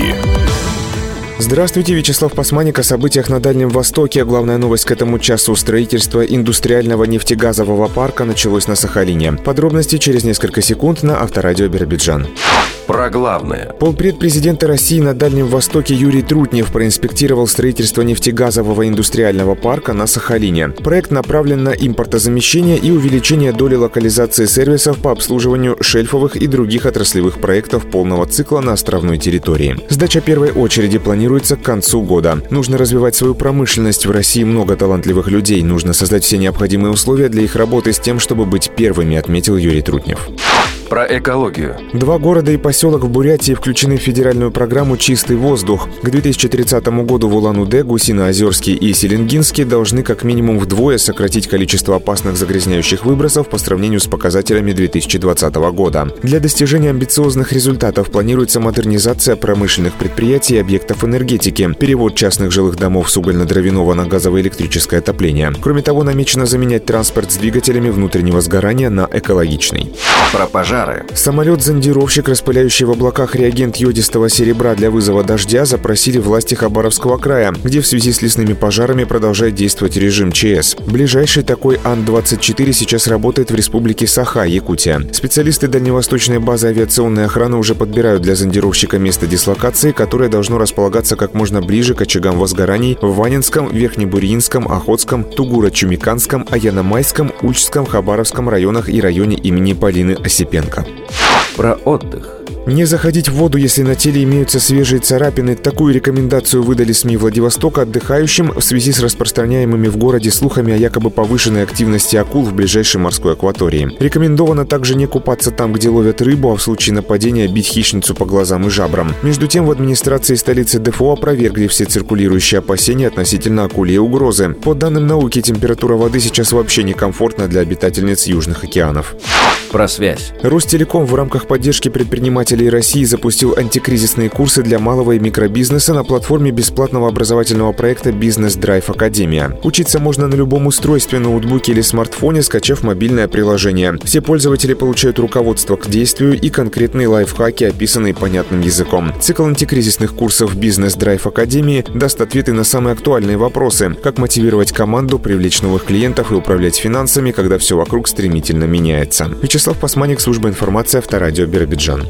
новости. Здравствуйте, Вячеслав Пасманик о событиях на Дальнем Востоке. Главная новость к этому часу. Строительство индустриального нефтегазового парка началось на Сахалине. Подробности через несколько секунд на Авторадио Биробиджан. Про главное. Полпред президента России на Дальнем Востоке Юрий Трутнев проинспектировал строительство нефтегазового индустриального парка на Сахалине. Проект направлен на импортозамещение и увеличение доли локализации сервисов по обслуживанию шельфовых и других отраслевых проектов полного цикла на островной территории. Сдача первой очереди планируется к концу года. Нужно развивать свою промышленность. В России много талантливых людей. Нужно создать все необходимые условия для их работы с тем, чтобы быть первыми, отметил Юрий Трутнев. Про экологию. 2 города и поселок в Бурятии включены в федеральную программу «Чистый воздух». К 2030 году в Улан-Удэ, Гусино-Озерске и Селенгинске должны как минимум вдвое сократить количество опасных загрязняющих выбросов по сравнению с показателями 2020 года. Для достижения амбициозных результатов планируется модернизация промышленных предприятий и объектов энергетики, перевод частных жилых домов с угольно-дровяного на газово-электрическое отопление. Кроме того, намечено заменять транспорт с двигателями внутреннего сгорания на экологичный. Про пожары. Самолет-зондировщик, распыляющий в облаках реагент йодистого серебра для вызова дождя, запросили власти Хабаровского края, где в связи с лесными пожарами продолжает действовать режим ЧС. Ближайший такой Ан-24 сейчас работает в республике Саха, Якутия. Специалисты дальневосточной базы авиационной охраны уже подбирают для зондировщика место дислокации, которое должно располагаться как можно ближе к очагам возгораний в Ванинском, Верхнебурьинском, Охотском, Тугуро-Чумиканском, Аяномайском, Ульчском, Хабаровском районах и районе имени Полины Осипенко. Про отдых. Не заходить в воду, если на теле имеются свежие царапины. Такую рекомендацию выдали СМИ Владивостока отдыхающим в связи с распространяемыми в городе слухами о якобы повышенной активности акул в ближайшей морской акватории. Рекомендовано также не купаться там, где ловят рыбу, а в случае нападения бить хищницу по глазам и жабрам. Между тем, в администрации столицы ДФО опровергли все циркулирующие опасения относительно акульей угрозы. По данным науки, температура воды сейчас вообще некомфортна для обитательниц южных океанов. Про связь. Ростелеком в рамках поддержки предпринимателей России запустил антикризисные курсы для малого и микробизнеса на платформе бесплатного образовательного проекта «Бизнес Драйв Академия». Учиться можно на любом устройстве, ноутбуке или смартфоне, скачав мобильное приложение. Все пользователи получают руководство к действию и конкретные лайфхаки, описанные понятным языком. Цикл антикризисных курсов «Бизнес Драйв Академии» даст ответы на самые актуальные вопросы: как мотивировать команду, привлечь новых клиентов и управлять финансами, когда все вокруг стремительно меняется. Вячеслав Пасманик, служба информации, Авторадио Биробиджан.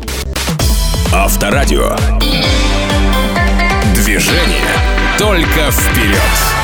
Авторадио. Движение только вперед.